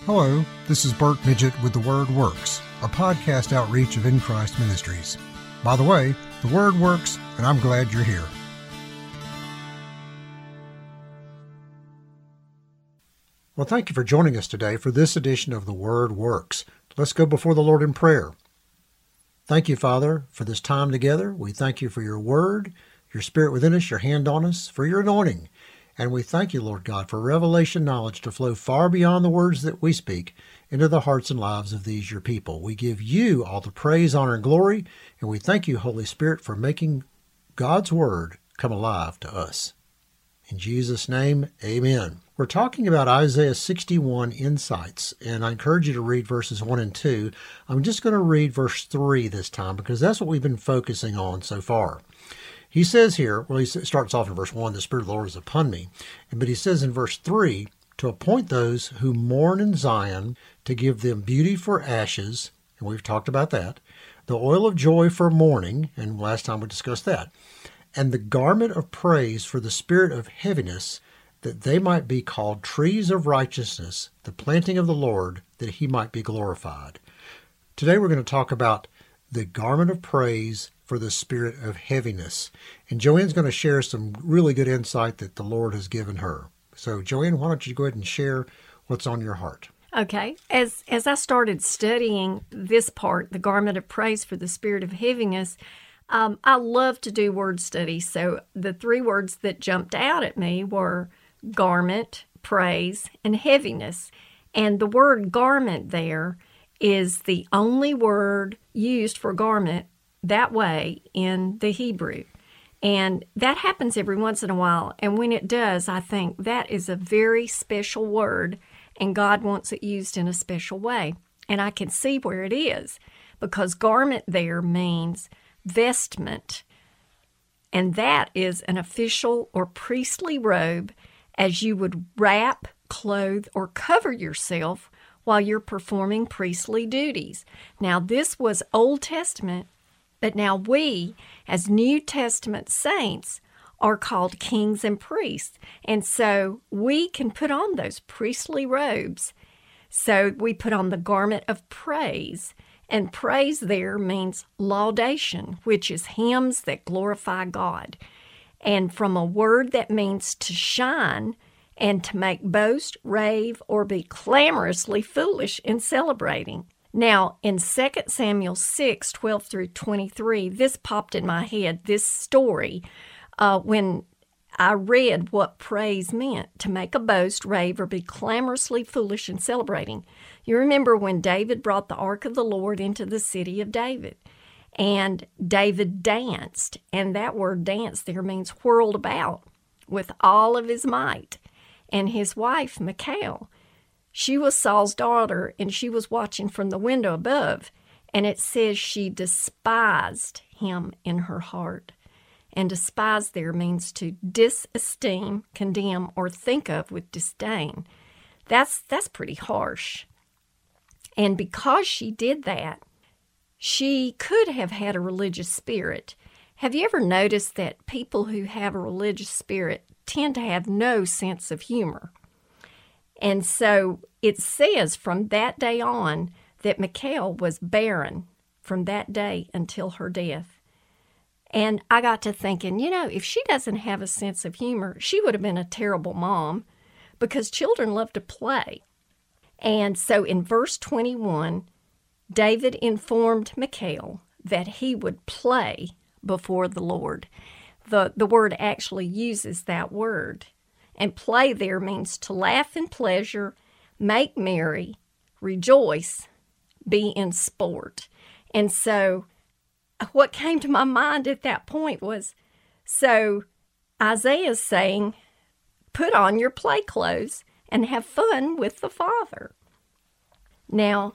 Hello, this is Bert Midget with The Word Works, a podcast outreach of In Christ Ministries. By the way, The Word works, and I'm glad you're here. Well, thank you for joining us today for this edition of The Word Works. Let's go before the Lord in prayer. Thank you, Father, for this time together. We thank you for your word, your spirit within us, your hand on us, for your anointing. And we thank you, Lord God, for revelation knowledge to flow far beyond the words that we speak into the hearts and lives of these your people. We give you all the praise, honor, and glory, and we thank you, Holy Spirit, for making God's word come alive to us. In Jesus' name, amen. We're talking about Isaiah 61 insights, and I encourage you to read verses 1 and 2. I'm just going to read verse 3 this time because that's what we've been focusing on so far. He says here, well, he starts off in verse 1, the Spirit of the Lord is upon me. But he says in verse 3, to appoint those who mourn in Zion, to give them beauty for ashes, and we've talked about that, the oil of joy for mourning, and last time we discussed that, and the garment of praise for the spirit of heaviness, that they might be called trees of righteousness, the planting of the Lord, that he might be glorified. Today we're going to talk about the garment of praise for the spirit of heaviness. And Joanne's going to share some really good insight that the Lord has given her. So Joanne, why don't you go ahead and share what's on your heart? Okay. As I started studying this part, the garment of praise for the spirit of heaviness, I love to do word studies. So the three words that jumped out at me were garment, praise, and heaviness. And the word garment there is the only word used for garment that way in the Hebrew. And that happens every once in a while. And when it does, I think that is a very special word, and God wants it used in a special way. And I can see where it is, because garment there means vestment. And that is an official or priestly robe, as you would wrap, clothe, or cover yourself while you're performing priestly duties. Now, this was Old Testament, but now we, as New Testament saints, are called kings and priests. And so we can put on those priestly robes. So we put on the garment of praise. And praise there means laudation, which is hymns that glorify God. And from a word that means to shine and to make boast, rave, or be clamorously foolish in celebrating. Now, in 2 Samuel 6, 12 through 23, this popped in my head, this story, when I read what praise meant, to make a boast, rave, or be clamorously foolish in celebrating. You remember when David brought the ark of the Lord into the city of David, and David danced, and that word dance there means whirled about with all of his might. And his wife, Michal, she was Saul's daughter, and she was watching from the window above, and it says she despised him in her heart. And despise there means to disesteem, condemn, or think of with disdain. That's pretty harsh. And because she did that, she could have had a religious spirit. Have you ever noticed that people who have a religious spirit tend to have no sense of humor? And so it says from that day on that Michal was barren from that day until her death. And I got to thinking, if she doesn't have a sense of humor, she would have been a terrible mom, because children love to play. And so in verse 21, David informed Michal that he would play before the Lord. The word actually uses that word. And play there means to laugh in pleasure, make merry, rejoice, be in sport. And so what came to my mind at that point was, so Isaiah's saying, put on your play clothes and have fun with the Father. Now,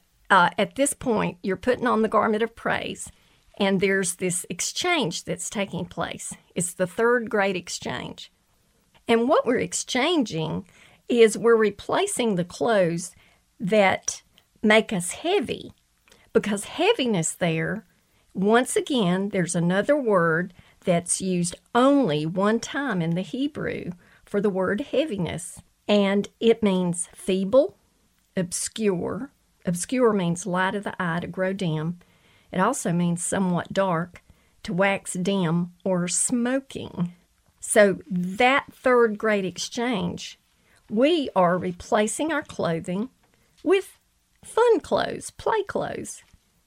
at this point, you're putting on the garment of praise, and there's this exchange that's taking place. It's the third great exchange. And what we're exchanging is we're replacing the clothes that make us heavy, because heaviness there, once again, there's another word that's used only one time in the Hebrew for the word heaviness, and it means feeble, obscure. Obscure means light of the eye, to grow dim. It also means somewhat dark, to wax dim, or smoking. So that third great exchange, we are replacing our clothing with fun clothes, play clothes.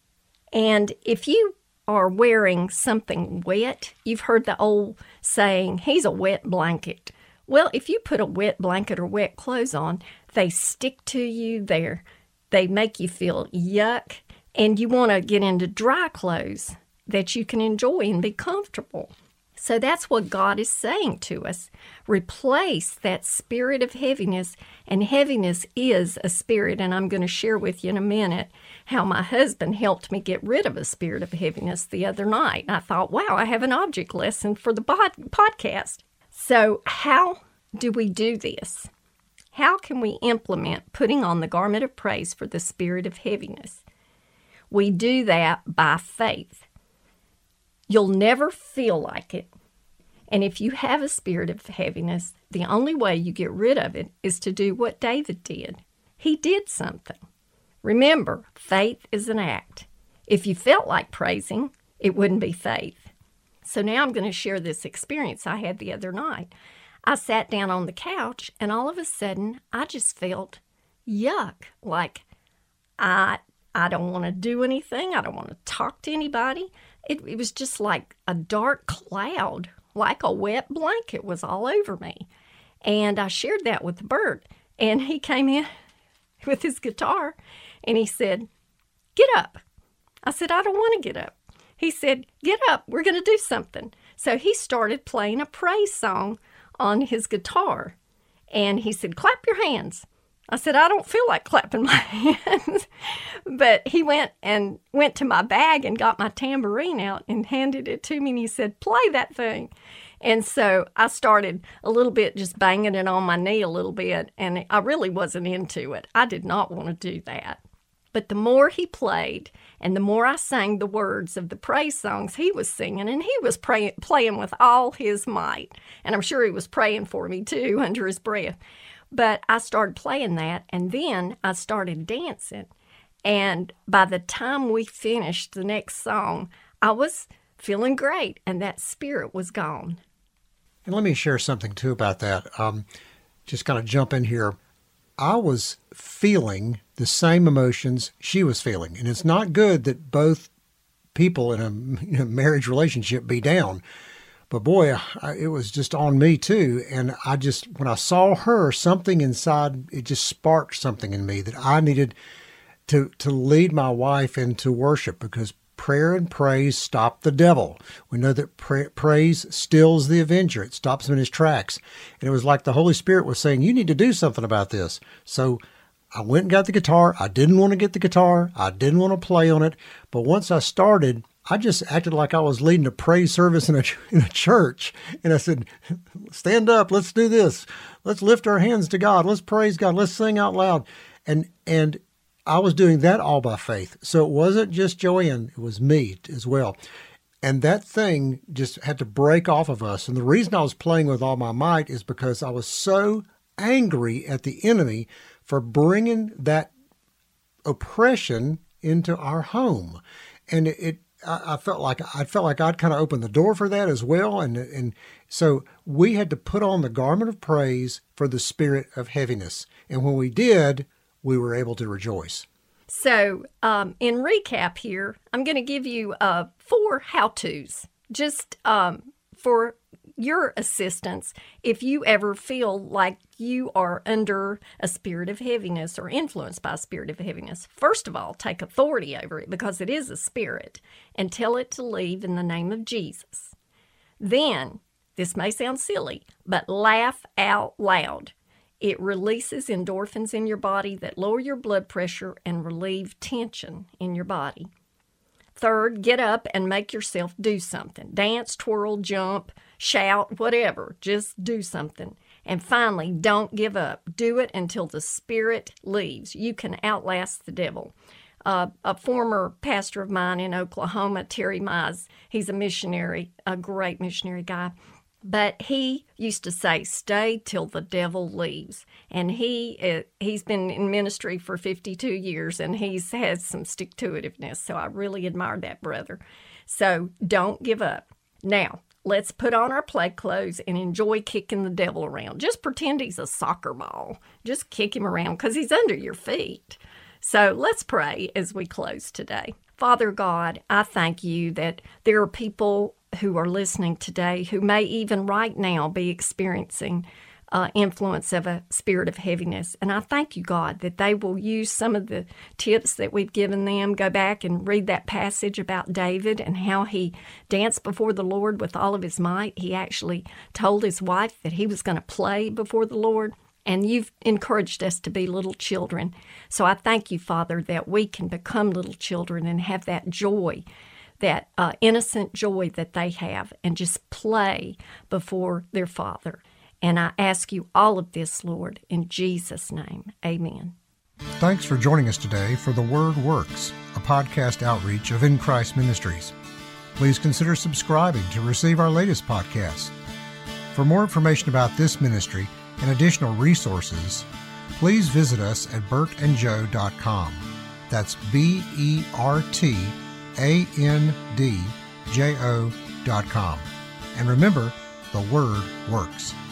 And if you are wearing something wet, you've heard the old saying, he's a wet blanket. Well, if you put a wet blanket or wet clothes on, they stick to you, they make you feel yuck, and you want to get into dry clothes that you can enjoy and be comfortable. So that's what God is saying to us. Replace that spirit of heaviness, and heaviness is a spirit, and I'm going to share with you in a minute how my husband helped me get rid of a spirit of heaviness the other night. I thought, wow, I have an object lesson for the podcast. So how do we do this? How can we implement putting on the garment of praise for the spirit of heaviness? We do that by faith. You'll never feel like it. And if you have a spirit of heaviness, the only way you get rid of it is to do what David did. He did something. Remember, faith is an act. If you felt like praising, it wouldn't be faith. So now I'm going to share this experience I had the other night. I sat down on the couch, and all of a sudden, I just felt yuck. Like, I don't want to do anything. I don't want to talk to anybody. It was just like a dark cloud, like a wet blanket was all over me. And I shared that with Bert, and he came in with his guitar, and he said, "Get up." I said, "I don't want to get up." He said, "Get up, we're going to do something." So he started playing a praise song on his guitar, and he said, "Clap your hands." I said, "I don't feel like clapping my hands." But he went to my bag and got my tambourine out and handed it to me, and he said, "Play that thing." And so I started a little bit just banging it on my knee a little bit, and I really wasn't into it. I did not want to do that. But the more he played and the more I sang the words of the praise songs he was singing, and he was playing with all his might, and I'm sure he was praying for me too under his breath. But I started playing that, and then I started dancing. And by the time we finished the next song, I was feeling great, and that spirit was gone. And let me share something, too, about that. Just kind of jump in here. I was feeling the same emotions she was feeling. And it's not good that both people in a marriage relationship be down. But boy, it was just on me too. And when I saw her, something inside, it just sparked something in me that I needed to lead my wife into worship, because prayer and praise stop the devil. We know that praise stills the avenger. It stops him in his tracks. And it was like the Holy Spirit was saying, you need to do something about this. So I went and got the guitar. I didn't want to get the guitar. I didn't want to play on it. But once I started, I just acted like I was leading a praise service in a church. And I said, stand up, let's do this. Let's lift our hands to God. Let's praise God. Let's sing out loud. And I was doing that all by faith. So it wasn't just Joanne, it was me as well. And that thing just had to break off of us. And the reason I was playing with all my might is because I was so angry at the enemy for bringing that oppression into our home. And I felt like I'd kind of opened the door for that as well. And so we had to put on the garment of praise for the spirit of heaviness. And when we did, we were able to rejoice. So in recap here, I'm going to give you 4 how-tos just for your assistance if you ever feel like you are under a spirit of heaviness or influenced by a spirit of heaviness. First of all, take authority over it, because it is a spirit, and tell it to leave in the name of Jesus. Then, this may sound silly, but laugh out loud. It releases endorphins in your body that lower your blood pressure and relieve tension in your body. Third, get up and make yourself do something. Dance, twirl, jump, shout, whatever. Just do something. And finally, don't give up. Do it until the spirit leaves. You can outlast the devil. A former pastor of mine in Oklahoma, Terry Mize, he's a missionary, a great missionary guy. But he used to say, stay till the devil leaves. And he's been in ministry for 52 years, and he's had some stick-to-itiveness. So I really admire that brother. So don't give up. Now, let's put on our play clothes and enjoy kicking the devil around. Just pretend he's a soccer ball. Just kick him around because he's under your feet. So let's pray as we close today. Father God, I thank you that there are people who are listening today who may even right now be experiencing influence of a spirit of heaviness. And I thank you, God, that they will use some of the tips that we've given them. Go back and read that passage about David and how he danced before the Lord with all of his might. He actually told his wife that he was going to play before the Lord. And you've encouraged us to be little children. So I thank you, Father, that we can become little children and have that joy, that innocent joy that they have, and just play before their Father. And I ask you all of this, Lord, in Jesus' name. Amen. Thanks for joining us today for The Word Works, a podcast outreach of In Christ Ministries. Please consider subscribing to receive our latest podcasts. For more information about this ministry and additional resources, please visit us at bertandjoe.com. That's BERTANDJO.com. And remember, the Word works.